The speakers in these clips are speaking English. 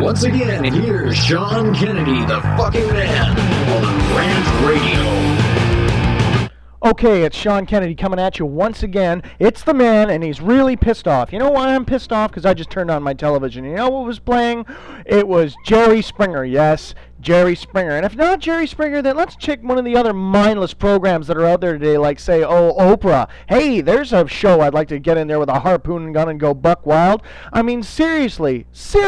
Once again, here's Sean Kennedy, the fucking man, on Rant Radio. Okay, it's Sean Kennedy coming at you once again. It's the man, and he's really pissed off. You know why I'm pissed off? Because I just turned on my television. You know what was playing? It was Jerry Springer. Yes, Jerry Springer. And if not Jerry Springer, then let's check one of the other mindless programs that are out there today, like, say, Oprah. Hey, there's a show I'd like to get in there with a harpoon gun and go buck wild. I mean, seriously.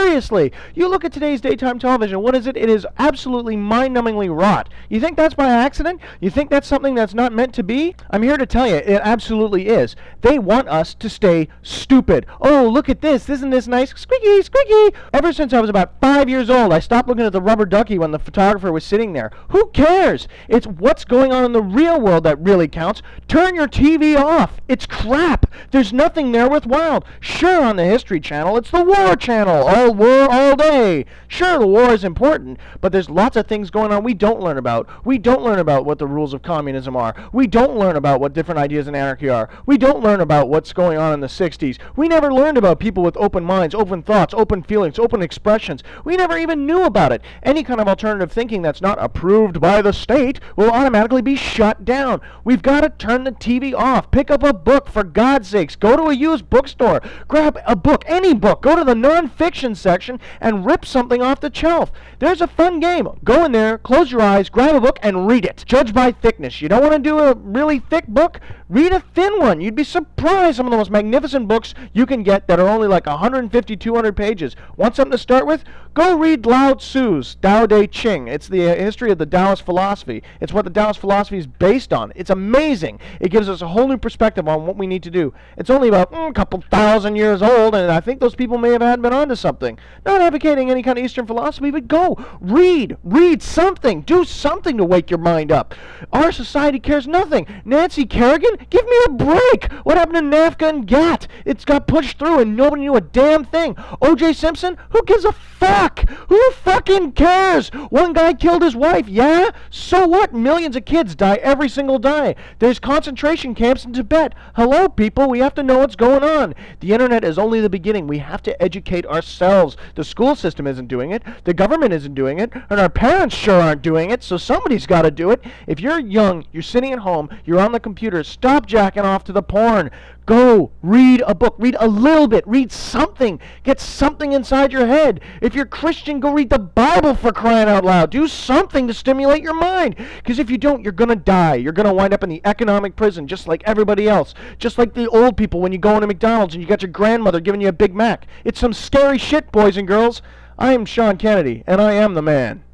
You look at today's daytime television, what is it? It is absolutely mind-numbingly rot. You think that's by accident? You think that's something that's not meant to be? I'm here to tell you, it absolutely is. They want us to stay stupid. Oh, look at this. Isn't this nice? Squeaky, squeaky. Ever since I was about 5 years old, I stopped looking at the rubber ducky when the photographer was sitting there. Who cares? It's what's going on in the real world that really counts. Turn your TV off. It's crap. There's nothing there worthwhile. Sure, on the History Channel, it's the War Channel. All war, all day. Sure, the war is important, but there's lots of things going on we don't learn about. We don't learn about what the rules of communism are. We don't learn about what different ideas in anarchy are. We don't learn about what's going on in the 60s. We never learned about people with open minds, open thoughts, open feelings, open expressions. We never even knew about it. Any kind of alternative thinking that's not approved by the state will automatically be shut down. We've got to turn the TV off. Pick up a book, for God's sakes. Go to a used bookstore. Grab a book, any book. Go to the non-fiction section and rip something off the shelf. There's a fun game. Go in there, close your eyes, grab a book, and read it. Judge by thickness. You don't want to do a really thick book? Read a thin one. You'd be surprised some of the most magnificent books you can get that are only like 150, 200 pages. Want something to start with? Go read Lao Tzu's Tao Te Ching. It's the history of the Taoist philosophy. It's what the Taoist philosophy is based on. It's amazing. It gives us a whole new perspective on what we need to do. It's only about a couple thousand years old, and I think those people may have been onto something. Not advocating any kind of Eastern philosophy, but go. Read something. Do something to wake your mind up. Our society cares nothing. Nancy Kerrigan? Give me a break. What happened to NAFTA and GATT? It's got pushed through and nobody knew a damn thing. O.J. Simpson? Who gives a fuck? Who fucking cares? One guy killed his wife, yeah? So what? Millions of kids die every single day. There's concentration camps in Tibet. Hello, people. We have to know what's going on. The internet is only the beginning. We have to educate ourselves. The school system isn't doing it. The government isn't doing it. And our parents sure aren't doing it, so somebody's got to do it. If you're young, you're sitting at home, you're on the computer, stop jacking off to the porn. Go read a book. Read a little bit. Read something. Get something inside your head. If you're Christian, go read the Bible, for crying out loud. Do something to stimulate your mind. Because if you don't, you're going to die. You're going to wind up in the economic prison just like everybody else. Just like the old people when you go into McDonald's and you got your grandmother giving you a Big Mac. It's some scary shit, boys and girls. I am Sean Kennedy, and I am the man.